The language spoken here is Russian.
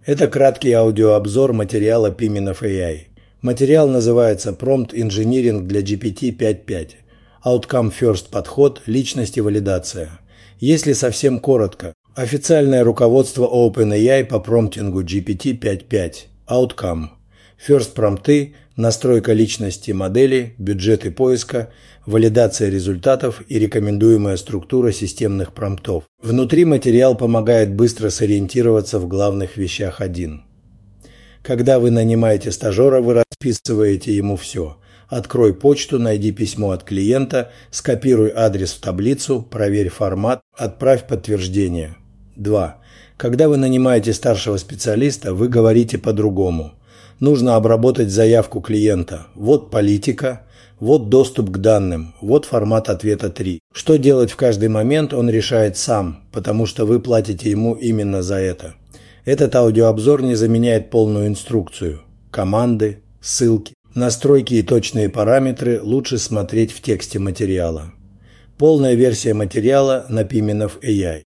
Это краткий аудиообзор материала Piminov AI. Материал называется «Prompt Engineering для GPT-5.5. Outcome First подход, личность и валидация». Если совсем коротко, официальное руководство OpenAI по промптингу GPT-5.5. Outcome. First промпты, настройка личности модели, бюджеты поиска, валидация результатов и рекомендуемая структура системных промптов. Внутри материал помогает быстро сориентироваться в главных вещах 1. Когда вы нанимаете стажера, вы расписываете ему все. Открой почту, найди письмо от клиента, скопируй адрес в таблицу, проверь формат, отправь подтверждение. 2. Когда вы нанимаете старшего специалиста, вы говорите по-другому. Нужно обработать заявку клиента. Вот политика, вот доступ к данным, вот формат ответа 3. Что делать в каждый момент, он решает сам, потому что вы платите ему именно за это. Этот аудиообзор не заменяет полную инструкцию. Команды, ссылки, настройки и точные параметры лучше смотреть в тексте материала. Полная версия материала на Piminov AI.